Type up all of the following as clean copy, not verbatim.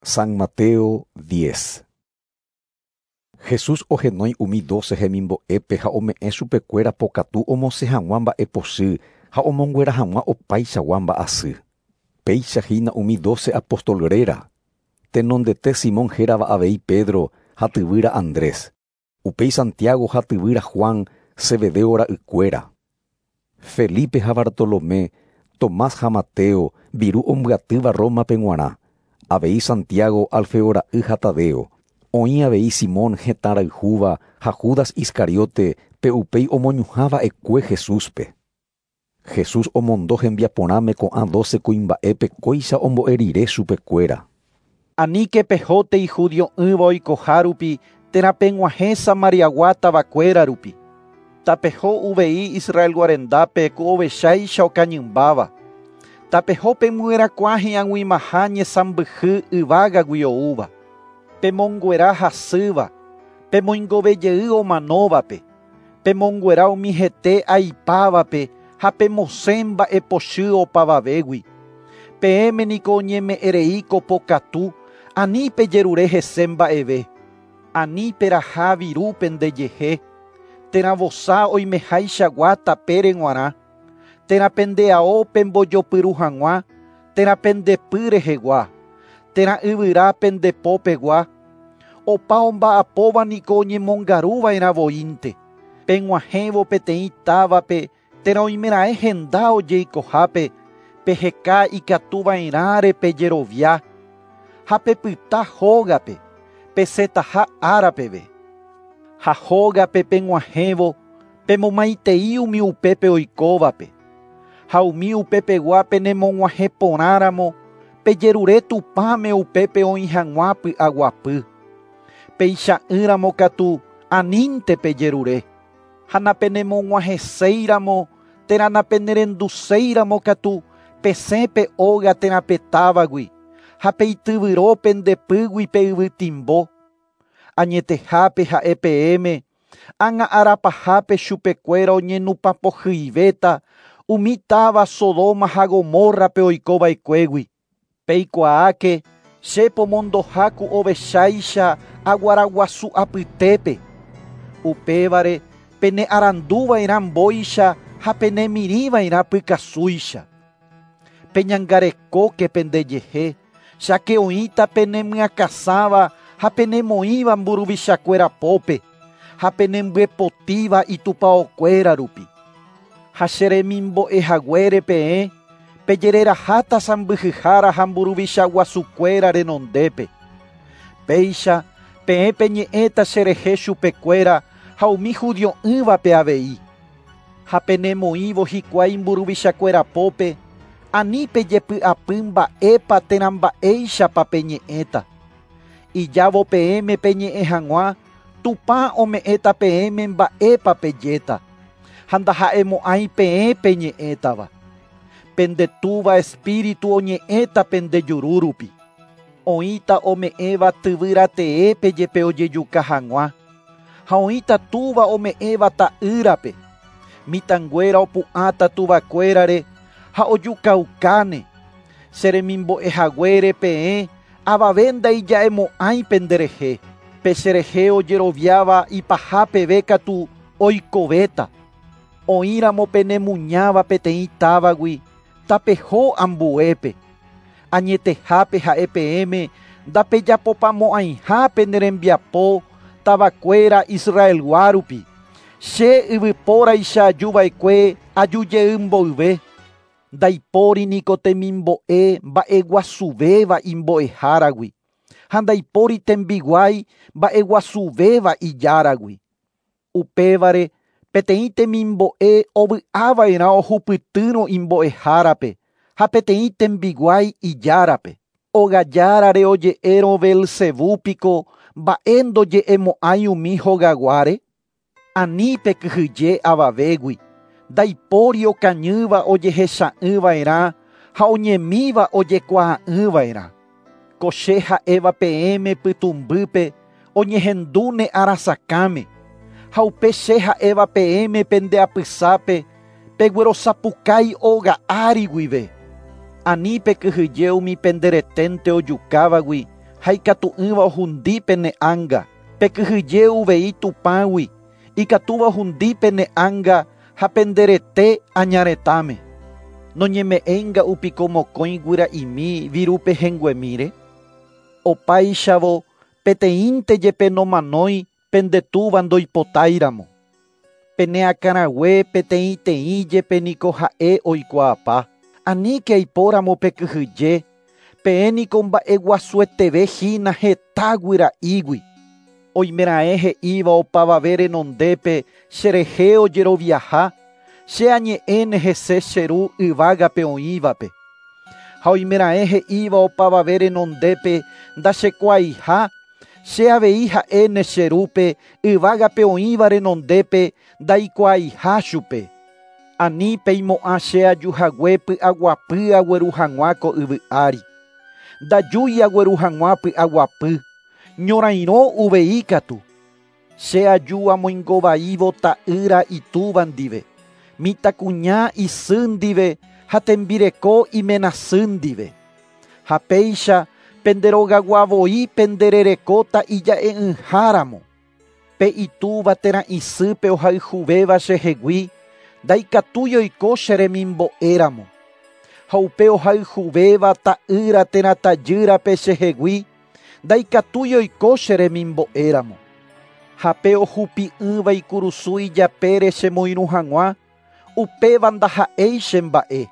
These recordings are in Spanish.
San Mateo 10. Jesús ohenói umi 12 hemimbo'épe ha ome'ẽ chupekuéra pokatu omosẽ hag̃ua mba'epochy ha omonguera hag̃ua opaichagua mba'asy. Péichahína umi 12 apostolréra. Tenondete Simón hérava avei Pedro ha tyvýra Andrés. Upéi Santiago ha tyvýra Juan, Zebedeo ra'ykuéra. Felipe ha Bartolomé, Tomás ha Mateo, viru ombyatyva Rómape g̃uarã. Avei Santiago, Alfeo ra'y ha Tadeo. Oĩ avei Simón heta rayhúva ha Judas Iscariote pe upéi omoñuhava'ekue Jesúspe. Jesús omondo hembiaporãme ko'ã 12 kuimba'épe kóicha ombo'erire chupekuéra. Aníke pehótei judio'ỹva oikoha rupi terapeg̃uahẽ Samariagua tavakuéra rupi. Tapeho uvei Israel guarendápe ku ovecháicha okañymbáva. Tapeho pemu'ẽrakua hi'ag̃uimaha ñesambyhy yvágagui oúva. Pemonguera hasýva, pemoingovejey omanóvape, pemonguera umi hete aipávape ha pemosẽ mba'epochy opavavégui. Peẽmeniko oñeme'ẽreíko pokatu, ani pejerure hese mba'eve, ani peraha virúpe ndejehe, térã vosa oimeháichagua tapére g̃uarã, térã pendeao pembojopyru hag̃ua, térã pendepy rehegua, térã yvyra pendepópegua, opa omba'apóva niko oñemongaruva'erã voínte. Peg̃uahẽvo peteĩ távape térã oimeraẽ henda ojeikohápe, peheka ikatuva'erãre pejerovia, ha pepyta hógape, pesetaha árapeve. Ha hógape peg̃uahẽvo pemomaitei umi upépe oikóvape. Ha umi upépegua penemog̃uahẽ porãramo, pejerure tupãme upépe oĩ hag̃ua py'aguapy. Peicha'ỹramo katu anínte pejerure. Ha napenemog̃uahẽséiramo térã napenerenduséiramo katu pesépe óga térã petávagui, ha peityvyro pendepýgui pe yvytimbo. Añetehápe ha'e peẽme, ág̃a arapahápe chupekuéra oñenupapohýivéta umi táva Sodoma ha Gomorrape oikova'ekuégui. Peikuaáke che pomondoháku ovecháicha aguaraguasu apytépe. Upévare pene arandúvairã mbóicha ha pene mirĩvairã pykasúicha. Peñangarekóke pendejehe, cháke oĩta penemyakasáva ha penemoĩva mburuvichakuérapópe, ha penembyepotĩva itupaokuéra rupi. Ha che remimbo'ehaguére peẽ pejereraháta sãmbyhyhára ha mburuvichaguasukuéra renondépe. Péicha peẽ peñe'ẽta cherehe chupekuéra ha umi judio'ỹvape avei. Ha penemoĩvo hikuái mburuvichakuérapópe, ani pejepy'apy mba'épa térã mba'éichapa peñe'ẽta. Ijávo peẽme peñe'ẽ hag̃ua, tupã ome'ẽta peẽme mba'épa pejéta. Ha ndaha'emo'ãi peẽ peñe'ẽtava. Pendetúva espíritu oñe'ẽta pendejuru rupi. Oĩta ome'ẽva tyvyrate'e pejepe ojejuka hag̃ua. Ha oĩta túva ome'ẽva ta'ýrape. Mitãnguéra opu'ãta tuvakuérare ha ojukaukáne. Che remimbo'ehaguére peẽ avave ndaija'emo'ãi penderehe. Pe cherehe ojeroviáva ipahápeve katu oikovéta. Oĩramo penemuñáva peteĩ távagui, tapeho ambuépe. Añetehápe ha'e peẽme ndapejapopamo'ãiha penerembiapo tavakuéra Israelgua rupi. Che yvypóraicha ajuva'ekue ajujeýi mboyve. Ndaipóri niko temimbo'e mba'eguasuvéva imbo'eháragui. Ha ndaipóri tembiguái mba'eguasuvéva ijáragui. Upévare peteĩ temimbo'e ovy'ava'erã ohupytýrõ imbo'ehárape, ha peteĩ tembiguái ijárape. Ogajárare oje'érõ Belzebúpiko mba'e ndoje'emo'ãi umi hogaguáre. Anípe kyhyje avavégui. Ndaipóri okañýva ojehecha'ỹva'erã ha oñemíva ojekuaa'ỹva'erã. Ko che ha'éva peẽme pytumbýpe oñehendúne arasakáme. Ha upe che ha'éva peẽme pendeapysápe peguerosapukái óga áriguive. Anípe kyhyje umi pendereténte ojukávagui haikatu'ỹva ohundi pene anga, pekyhyje uvei tupãgui, ikatúva ohundi pene anga ha penderete añaretãme. Noñeme'ẽnga upiko mokõi guyra'imi virupe henguemíre. Opáichavo peteĩnte jepe nomanói pendetúva ndoipotáiramo. Pene akãrague peteĩteĩ jepe niko ha'e oikuaapa. Aníke aipóramo pekyhyje, peẽniko mba'e guasueteve hína heta guyra'ígui. Oimeraẽ he'íva opavave renondépe cherehe ojeroviaha, che añe'ẽne hese che ru yvágape oĩvape. Ha oimeraẽ he'íva opavave renondépe ndachekuaaha, che avei ha'éne che rúpe yvágape oĩva renondépe ndaikuaaha chupe. Ani peimo'ã che ajuhague py'aguapy agueru hag̃ua ko yvy ári. Ndajúi agueru hag̃ua py'aguapy. Ñorairõ uvei katu. Che aju amoingovaívo ta'ýra itúva ndive, mitãkuña isy ndive ha tembireko imenasy ndive. Ha péicha penderogaguavoi pendererekóta ija'e'ỹháramo. Pe itúva térã isýpe ohayhuvéva chehegui, ndaikatúi oiko che remimbo'éramo. Ha upe ohayhuvéva ta'ýra térã tajýrape chehegui, ndaikatúi oiko che remimbo'éramo. Ha pe ohupi'ỹva ikurusu ijapére chemoirũ hag̃ua, upéva ndaha'éi che mba'e.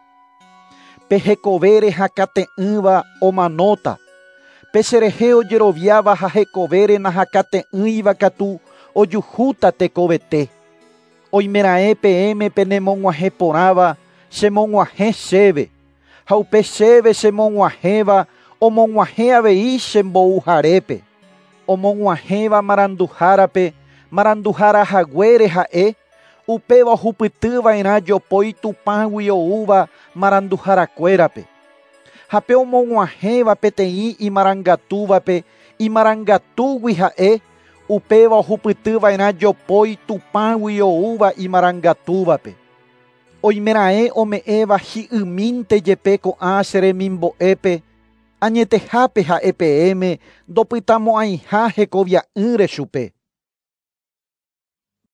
Pe hekovére hakate'ỹva omanóta. Pe cherehe ojeroviáva ha hekovére nahakate'ỹiva katu ojuhúta tekovete. Oimeraẽ peẽme penemog̃uahẽ porãva chemog̃uahẽ chéve. Ha upe chéve chemog̃uahẽva omog̃uahẽ avei che mbouharépe. Omog̃uahẽva maranduhárape, maranduhárahaguére ha'e, upéva ohupytýva'erã jopói tupãgui oúva maranduharakuérape. Ha pe omog̃uahẽva peteĩ imarangatúvape, imarangatúgui ha'e, upéva ohupytýva'erã jopói tupãgui oúva imarangatúvape. Oimeraẽ ome'ẽva hi'ymínte jepe ko'ã che remimbo'épe, añetehápe ha'e peẽme ndopytamo'ãiha hekovia'ỹre chupe.